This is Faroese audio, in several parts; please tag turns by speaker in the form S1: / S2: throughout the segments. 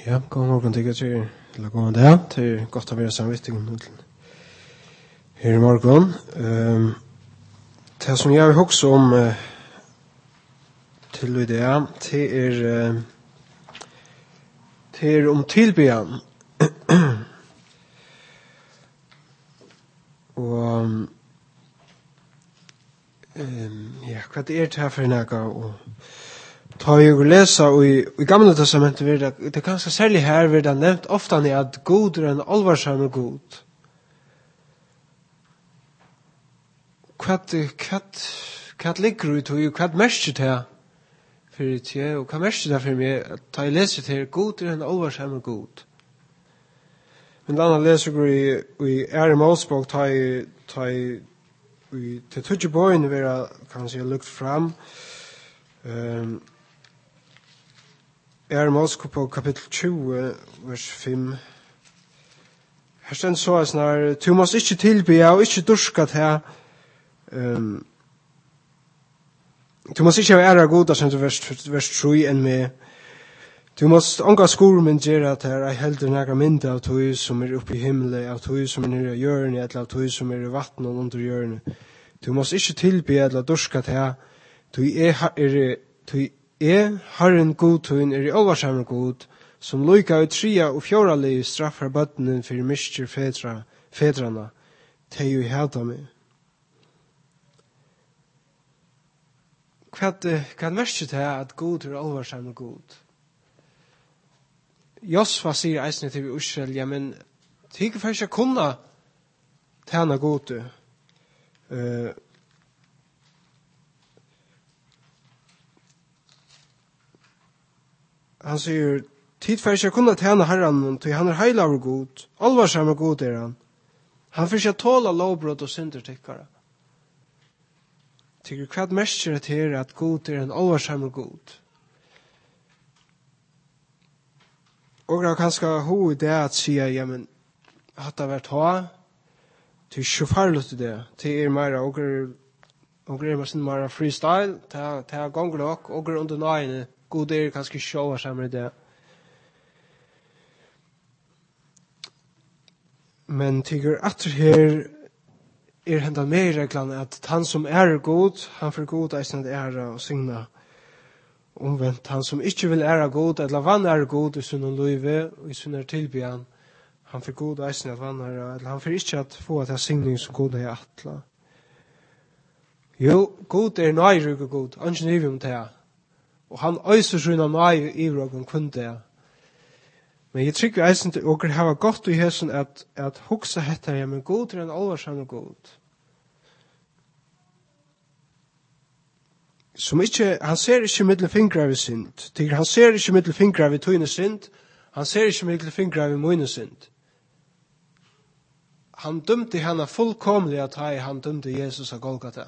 S1: Ja, god morgen til dere, eller god dag, det godt å være samvittig her i morgen. Det som jeg vil huske om til i det, det om tilbyan. Og ja, hva det til her for noe, og ta jeg og lese i gamle testamentet, det er ganske særlig her, det er nevnt ofte at god er en alvarsamme god. Hva ligger ut og hva merker det for det, og hva merker det for meg, at ta jeg leser til, god er en alvarsamme god. Men annan leser i Ære Målsbok, ta jeg til tøtje bøyene vil kan si lukt fram, Ære Målsbok på kapittel 20, vers 5. Her stend så snar, du måst ikke tilbe og ikke durska til, du måst ikke være ære goda, som du vers 3 enn med. Du måst ånga skormen gjøre at her, jeg helder nægra mynda av tog som oppe i himmelen, av tog som nere i hjørnet, eller av tog som i vatten og under hjørnet. Du måst ikke tilbe eller durska til, tog Herren god tøyn i alvarsamme god, som loika ut 3 og 4 liv straffar bøttenen for mister fedrana, teg jo i hæta meg. Hva merker til at god er alvarsamme god? Josfa sier eisne til Israel, ja, men tykker først jeg kunne tjene gode. Han sier, tid først jeg kunne tjene herren, til han heil av god, alvarsamme god er han. Han først jeg tåla lovbrott og synder tykkere. Tykker hva merker det til at god er en alvarsamme god? Og det er kanskje ho i det at sier, ja, men at det har vært ha, det er ikke farlig til det. Det er mer, og er mer freestyle, det er ganger nok, og under nøyene, god er kanskje sjåa sammen i det. Men tykker at her er henda mer reglene at han som er god, han får god eisen at ære og signa. Omvendt, han som ikke vil ære god, eller vann er god i sin løyve, og i sin tilbyan, han får god eisen at vann er, eller han får ikke at få at signing som god er atla. Jo, god er nøyryk og god, han er ikke om det, og han øyser sin nøy i rågen kun det. Men jeg trykker eisen til åker hava godt i hesen at hoksa heter, ja, men god er en alvarsamme god. Som ikke, han ser ikke middel fingre ved synd. Han ser ikke middel fingre ved tøyne synd. Han ser ikke middel fingre ved møyne synd. Han dømte henne fullkomlig at han dømte Jesus av Golgata.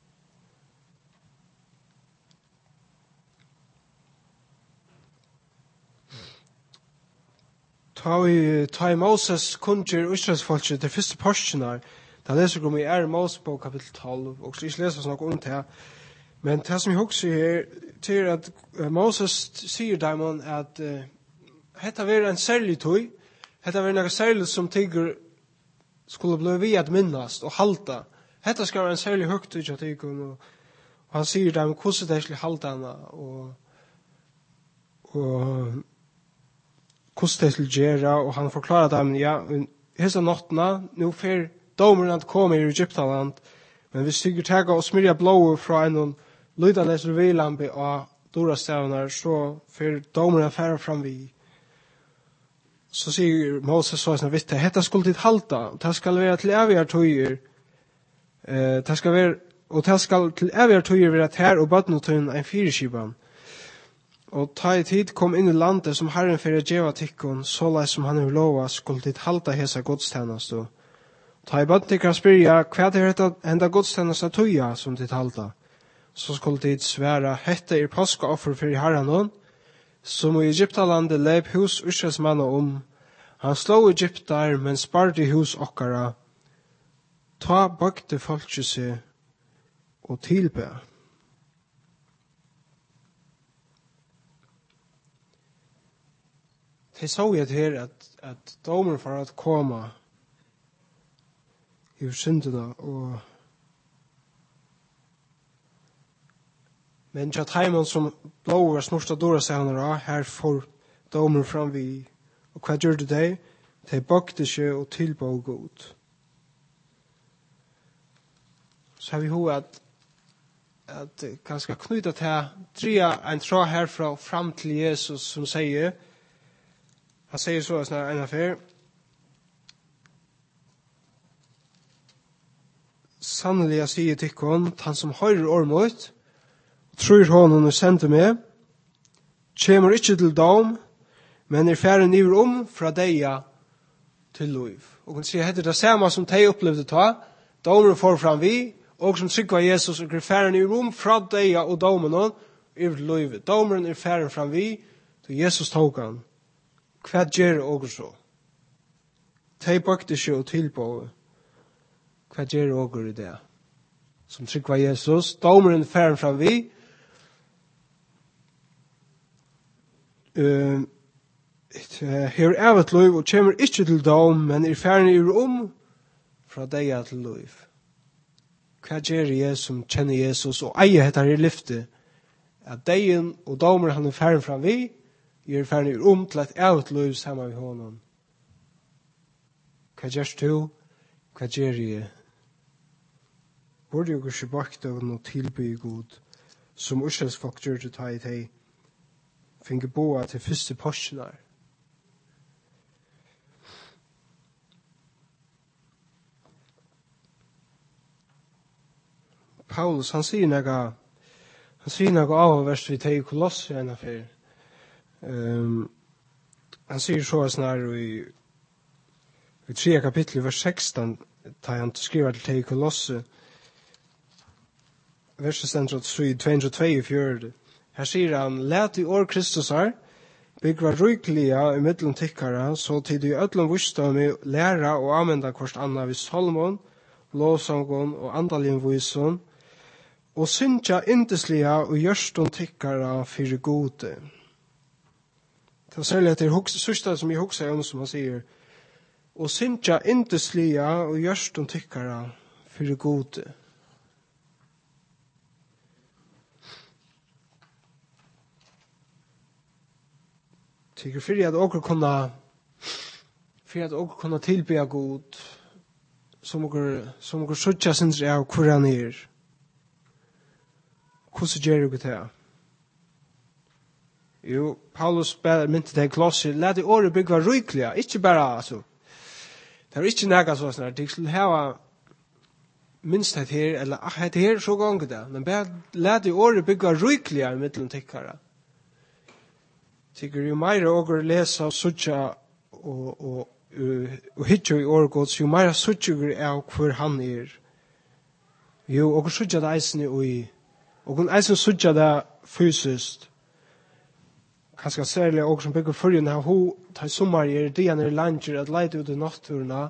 S1: Ta i Moses kunngjør Israelsfolket til første portioner. Da leser vi om i Ære Moses på kapittel 12, og så ikke leser vi noe om det. Men det som jeg husker her, til at Moses sier dem at dette var en særlig tøy, dette var noe særlig som tigger skulle bli vi at minnast og halta. Dette skal være en særlig høgt tøy til tigger, og han sier dem hvordan de skulle halta henne, og hvordan de skulle gjøre, og han forklarer dem, ja, hese nottene, nå får domeren at komme i Egyptaland, men hvis tigger tega og smyrja blå fra en lydande vilampe og dorastavnar, så får domeren færa fram vi. Så sier Moses så sånn, visst, dette skulle dit halta, det skal være til evige tøyer, og det skal til evige tøyer være her og bøtnotøyen en 4-skipan. Og ta i tid kom inn i landet som Herren fyrir djeva tikkun, så lai som han er lova, skulle dit halta hesa godstjenest. Ta i bøtnikar spyrja, hva er dette enda godstjenest tøya som dit halta? Så skulle dit sværa, hette er påskaoffer fyrir Herren, som i Egyptalandet leip hus Israelsmanna Han slå Egyptar, men sparde hus okkara. Ta bøkte folket seg og tilbe. de så jeg til at domen for at komme i syndene, og men tja teimen som blå var snorsta dåra senere, her får domen fram vi, og hva gjør det de? De bakte seg og tilbå god. Så har vi ho at ganske knyta til dria en tråd herfra fram til Jesus som sier, han sier så snart en affær, sannelig jeg sier til hon, han som høyrer ormot, tror honom og sender meg, kommer ikke til dom, men ferden iver fra deia til liv. Og hun sier, det det samme som de opplevde ta, domer får fram vi, og som trygg Jesus, og ferden iver fra deia og domen iver til liv. Domeren ferden fram vi, til Jesus tog han. Hva gjør og så? De bakte seg og tilbå. Hva gjør og i det? Som trygg Jesus, domeren ferden fram vi, her evet liv og kommer ikke til dom, men ferden iver fra deia til liv. Hva gjør Jesus som kjenner Jesus og eier dette her i lyftet? At deien og domer han ferden fram vi, ferden iver til et evet liv sammen med honom. Hva gjør du? Hva gjør jeg? Borde jo ikke bakte av noe tilby god, som Israelsfolk gjør til ta i teg, finge boa til første porsjoner. Paulus, han sier noe avverst vi teg i Kolosser enn affær. Han sier så snar i 3 kapittel, vers 16, da han skriver til teg i Kolosser, verset stendt 242. Her sier han, «Læt i år Kristus her, byggva rykliga i middelen tikkara, så tid i ødlom visdom læra og anvenda hverst anna vid salmon, lovsangon og andalien vyson, og syndja indesliga og gjørston tikkara fyrir gode.» Det er særlig at det er sørste som jeg hukser om, som han sier, «Og syndja indesliga og gjørston tikkara fyrir gode.» Tycker för att åker kunna tillbe god som åker sötja sin av kurra ner. Hvordan gjør du det? Jo, Paulus mynte det i Kolosser, lät i året bygga rykliga, ikke bara, altså. Det er ikke nægga sånn, det skulle hava minst det her, eller det her så gong det, men bare lät i året bygga rykliga i middelen tikkara. Tycker jo meira åker lesa og sutja og hitja i årgods, jo meira sutja av hvor han er. Jo, åker sutja det eisne og hun eisne sutja det fysiskt. Kanskje særlig åker som bygger fyrjen her, hun tar sommar i dian er langer at leide ut i natturna.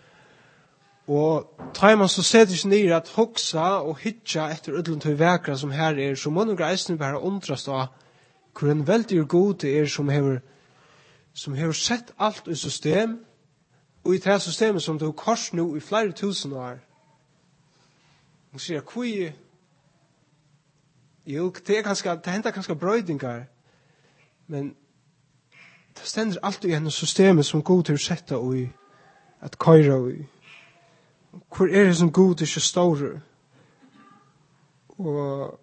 S1: Og tar man så setter seg nere at hoksa og hitja etter utlund til vekra som her er, så må noen eisne bare undrast av hvor en veldig god er som hever sett alt i system, og i det systemet som du har kors nå i flere tusen år. Man sier, hvor jo, det hender ganske brøydingar, men det stender alltid i henne systemet som god har sett i at køyre i. Hvor er det som god er så store? Og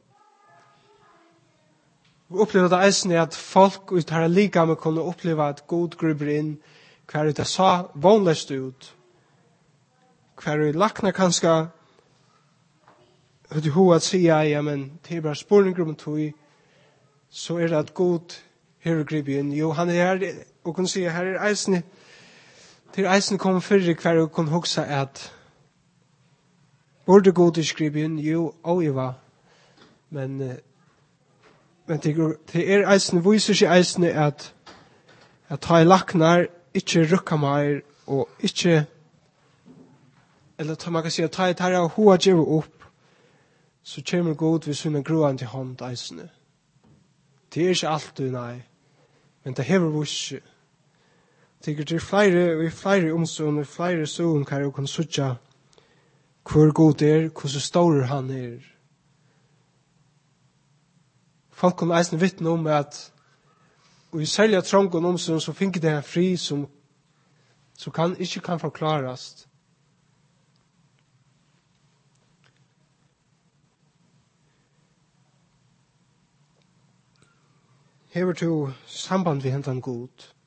S1: vi opplever det eisen at folk ut her lika med kunne oppleve at god gruber inn hver det sa vanligst ut. Hver vi lakna kanskje ut i ho at sier ja, men det er bare spurninger om tog, så er det at god her griper inn. Jo, han er her, og kunne si her er eisen til eisen kom fyrre hver vi kunne hoksa at burde god ikke griper inn, jo, Iva, men det er eisne, viser seg eisne at ta i laknar, ikke rukka meir, og ikke, eller man kan si at ta i tarra hoa djeva opp, så kommer god ved sunna gruan til hånd eisne. Det er ikke alltid, nei, men det hever visse. Tycker det är flera omstående, flera stående kan jag kunna sucha hur god hur så stor han Folk kan eisen vittna om at og i særlig trången omstående så finner det en fri som ikke kan forklaras. Hever to samband vi hentan god.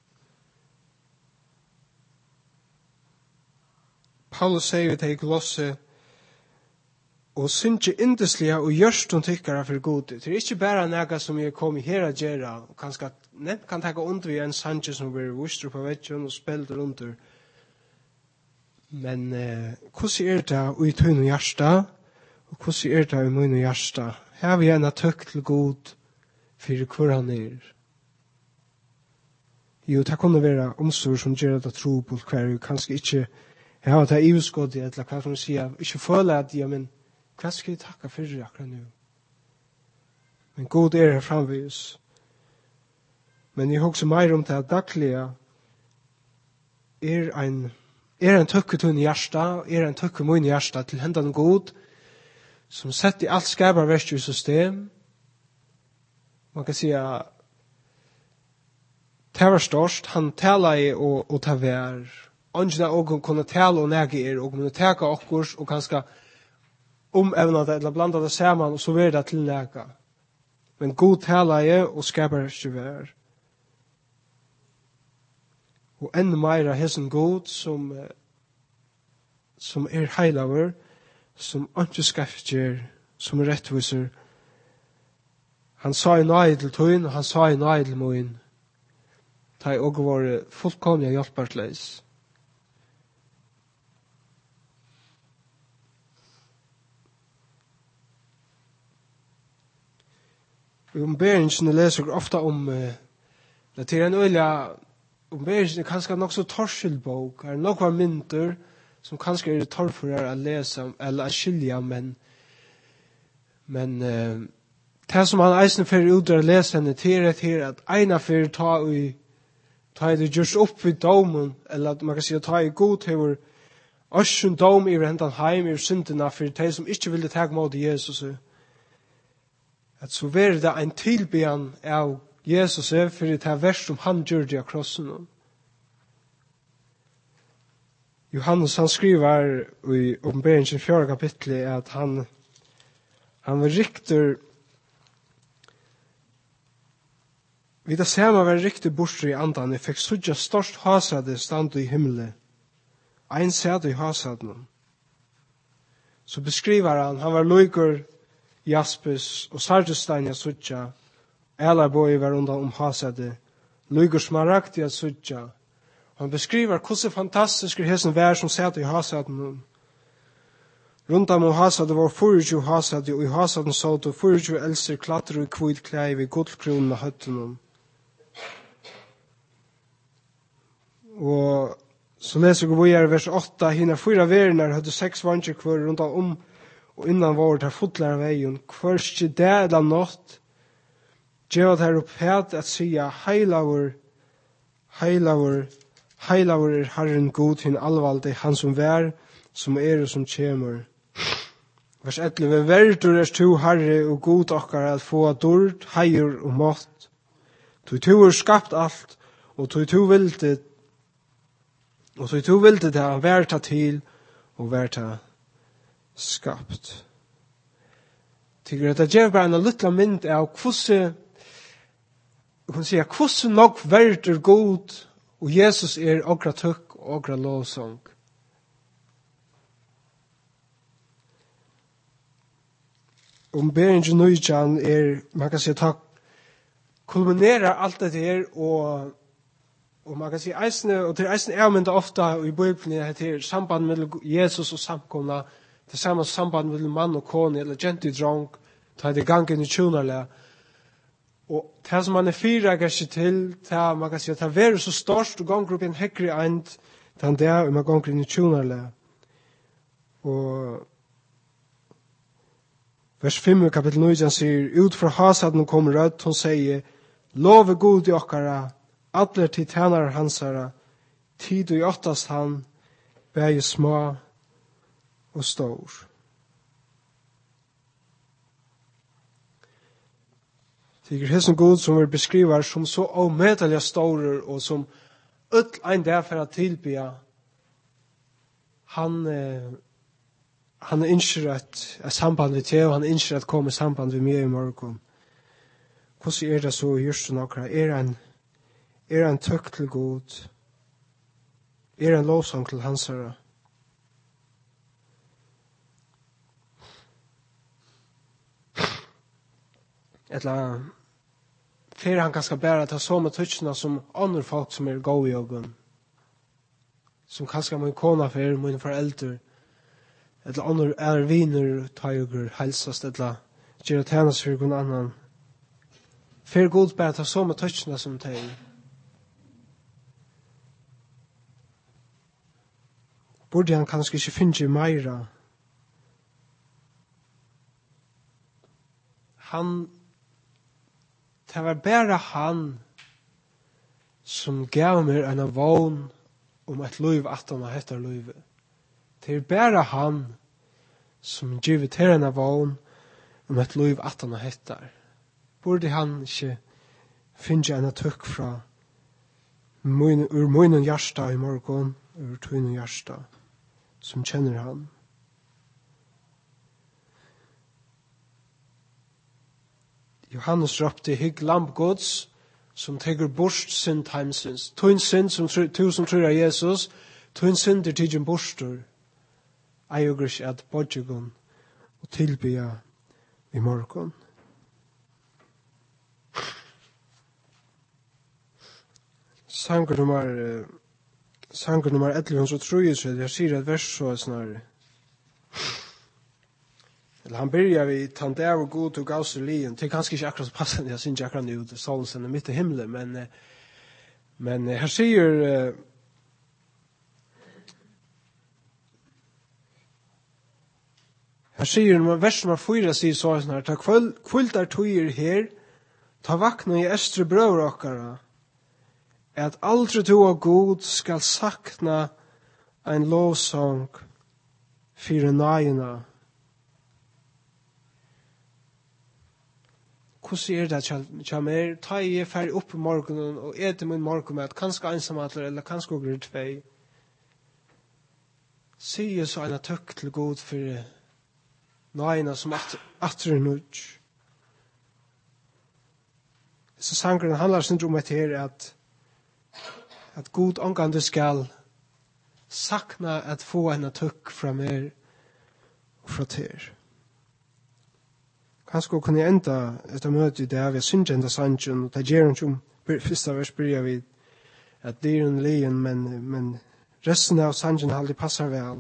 S1: Paulus sier vi til i Kolosse, og synge indeslige og gjørstun tykkara for god. Det er ikke bare nega som jeg kom her a gjerra, og kanskje nevnt kan taka under vi en sanje som blir vustru på vetjon og spelt under. Men hvordan det i tøyne hjärsta, og hvordan det i møyne hjärsta? Her vi gjerne tøkk til god for hvor han Jo, det kunne være omstår som gjør det tro på hver, og kanskje ikke det er ivskådd, eller hva som sier, ikke føle at, ja, men hva skal jeg takke for det akkurat nå? Men god her framvis. Men jeg husker mer om det daglige, en tøkketun i hjärsta, en tøkkemun i hjärsta til hendan god, som setter alt skabarverst i system. Man kan si at det var størst, han taler og ta vær. Ångene og kunne tale og nege og kunne teka okkurs og kanskje omevna det eller blanda det saman og så vil det til nege. Men god taler og skabar ikke vær. Og enda meira hesen god som heilaver, som ikke skaffer, som rettviser. Han sa i nøy til tøyen, og han sa i nøy til møyen. Ta i og var fullkomlig hjelpersleis. Umberingen leser ofta om det er en øyla umberingen kanskje nok så torskildbok, er nok var mynter som kanskje er torr for å lese eller å skilja, men det som han eisen fyrir ut å lese henne til at eina fyrir ta det just opp vid domen, eller at man kan si at ta i god hever Øsjun dom i hentan heim i syndina for de som ikke ville ta mot Jesus. At så var det en tilbyan av Jesus for det her vers som han gjør det av krossen. Johannes han skriver i Åpenbaringen 4 kapitlet at han var riktig vid det samme var riktig bortre i andan. Jeg fikk sudja størst hasade stand i himmelen. Ein sæd i hasaden. Så beskriver han var løyker jaspis og sardestein i sudja. Elarboi var undan hasade. Løyker smaragd i sudja. Han beskriver hvordan fantastisk hesen vær som sæd i hasaden. Rundt om hasade var 24 hasade, og i hasaden så det 24 eldster klatrer i kvitt klei ved guldkronen av høtten. Og så leser vi i vers 8, hina 4 verner hadde 6 vansjer kvar rundt om, og innan var det fotlar av veien. Hver ikke det eller nått, gjør det her opp het at sia heilaver er Herren god hin allvalde, han som vær, som og som kjemur. Vers 11, verdur er to Herre og god okkar at få dord, heier og mått. Tu skapt alt, og tu vildet, og så to ville det ha vært til og vært skapt. Tycker at det gjør bare en liten mynd av hvordan nok verder god og Jesus okra tøkk og okra lovsang. Beringen nøyjan man kan si takk, kulminerer alt det her og man kan si eisne, og til eisne men ofta i Bibelen til samband med Jesus og samkomna, til samme samband med mann og kone, eller genti drong, ta det gangen i tjonarlega. Og det som man fyra seg til, man kan si at det er så størst, og ganger opp i en hekri eind, til det og man ganger inn i tjonarlega. Og vers 5 kapittel 9 sier, ut fra hasaden kommer rødt, hun sier, love god i okkara, atler til tjenare hansara, tid og åttast han, bæge små og stor. Det er hesen god som vi beskriver som så avmedelig store og som öll ein dag for å tilbya. Han ønsker et samband med te, og han ønsker at komme i samband med meg i morgen. Hvordan det så i hjertet nokre? En tøk til god? En lovsang til hans herre? Eller fer han kanskje bare ta så med tøtsene som andre folk som gode i jobben. Som kanskje min kona for, mine foreldre, eller andre viner, tager, helsast, eller gjør tjenest for noen annan. Fer god bare ta så med tøtsene som teg. Burde han kanskje ikke finne meira. Det var bare han som gav meg en vogn om et liv at han heter livet. Det er bare han som givet til en vogn om et liv at han heter. Burde han ikke finne en tøkk fra ur munnen hjärsta i morgon, ur tunnen hjärsta, som kjenner han. Johannes ropte hygg lampgods som tegur bort synd heimsins. Tuin synd som tu som tror av Jesus, tuin synd tidgen borster. Eiogrish at bodjegun og tilbya i morgon. Sanger nummer 1133, jeg sier et vers så snarere. Eller han börjar vid tandev och god och gaus i lien. Det är kanske inte akkurat så passande, jag syns inte akkurat nu ut solen sen mitt i himlen, men här säger vers nummer 4 säger så här, ta kvultar tøyer her, ta vakna i estre brøver okkara, at aldri du og god skal sakna ein lovsang fyrir nøyina. Hvordan det kjem er? Ta jeg ferdig opp i morgenen og etter min morgenmat, kanskje ensamatler eller kanskje ogre tvei. Sier så en tøkk til god for nøyina som atre nudj. Så sangren handlar sin om et her at god omgående skal sakna at få en tøkk fra mer og fra ter. Kanskje kunne jeg enda etter møte i det, vi synes enda sannsyn, og det gjør ikke om første vers bryr vi at det er en lien, men resten av sannsyn aldri passer vel.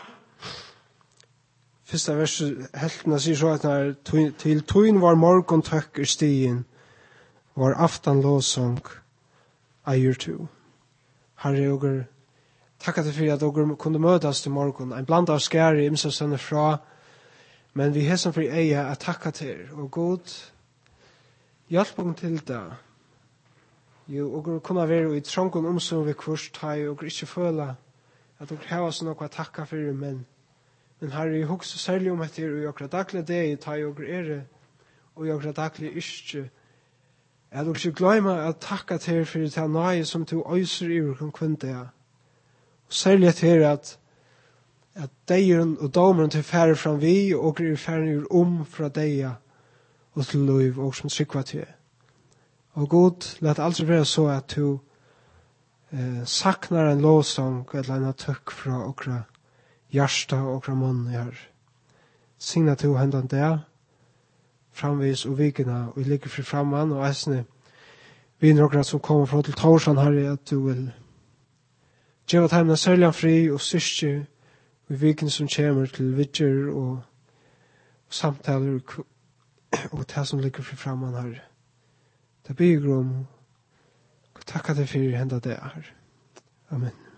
S1: Første vers heltene sier så at til tøyen var morgen tøkker stien, var aftan låsang eier to. Herre, og takk til for at dere kunne møtes til morgen, en bland av skære imse sønne fra, men vi har som for eie at takka til, og god, hjelp om til det. Jo, og kunne være i trången omsorg ved kvurs, og ikke føle at dere har oss noe å takka for, men herre, jeg husker særlig om etter, og dere daglig det, og dere og dere daglig ikke, at dere ikke glemmer at takka til for det nøye som du øyser i dere kunde, og særlig til at deiren og domeren til færre fram vi, og er færre fra deia og til liv, og som trykva til. Og god, let altså være så at du saknar en lovsang, eller en tøkk fra okra hjärsta og okra munn her. Signa til hendan der, framvis og vikina, og ligger fri framman, og eisne viner okra som kommer fra til Torsan her, at du vil gjeva teimna særlig fri og styrke i viken som kommer til vidger og samtaler og det som ligger fri framman her. Det blir grom. Takk at jeg fyrir henda det her. Amen.